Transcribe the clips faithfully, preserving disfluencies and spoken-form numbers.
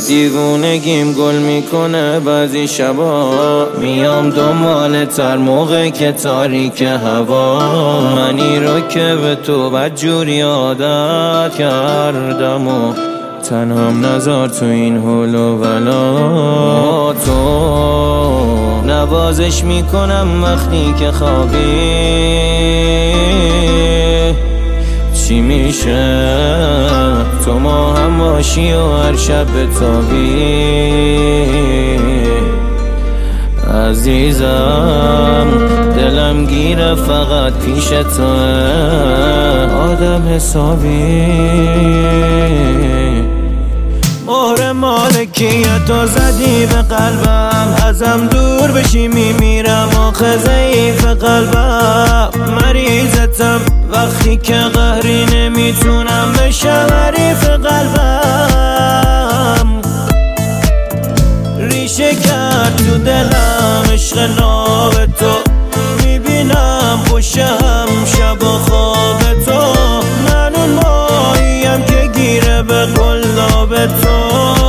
دیوونگیم گل میکنه بعضی شبا، میام دنبال تر موقع که تاریک هوا. منی رو که به تو بدجوری عادت کردم و تنهام نذار تو این حول و ولا. تو نوازش میکنم وقتی که خوابی، چی میشه تو ما هم باشی و هر شب بتابی. عزیزم دلم گیره فقط پیش تو آدم حسابی. مهر مالکیت تو زدی به قلبم، ازم دور بشی میمیرم آخه ضعیف قلبم. مریضتم وقتی که قهری نمیتونم بشم حریف قلبم. ریشه کرد تو دلم عشق ناب تو، میبینم خوشم شب و خواب تو. من اون ماهیم که گیره به قلاب تو.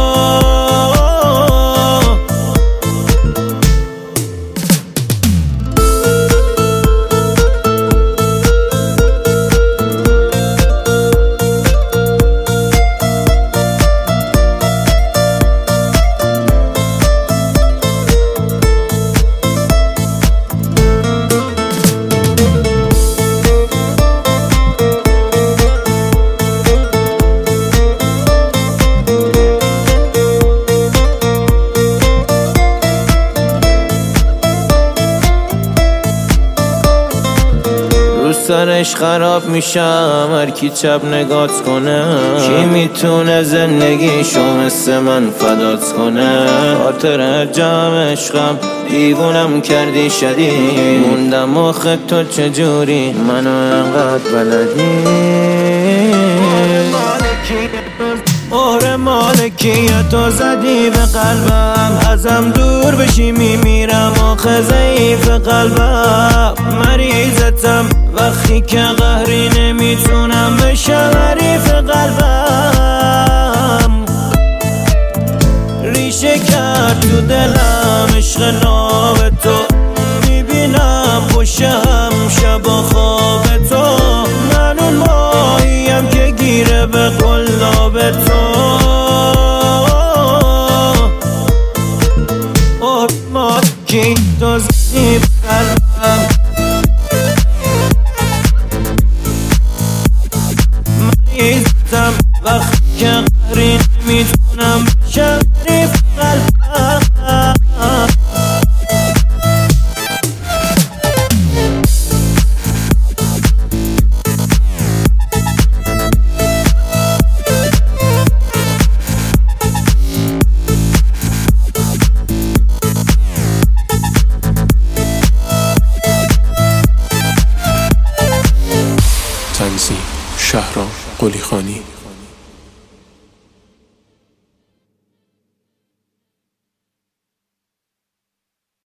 سرش خراب میشم هر کی چپ نگات کنه. کی میتونه زندگیشو مثل من فدات کنه. خاطر جمع عشقم دیوونم کردی شدید، موندم آخه تو چجوری منو انقدر بلدی. مهر مالکیت تو زدی به قلبم، ازم دور بشی میمیرم آخه ضعیف قلبم. مریضتم وقتی که قهری نمیتونم بشم حریف قلبم. ریشه کرد تو دلم عشق ناب تو، میبینم خوشم شب و خواب تو. من اون ماهیم که گیره به قلاب تو. اوه مالکی تو زدی به قلبم، مریضتم وقتی که قهری نمیتونم بشم حریف قلبم. تنظیم شهرام قلیخانی.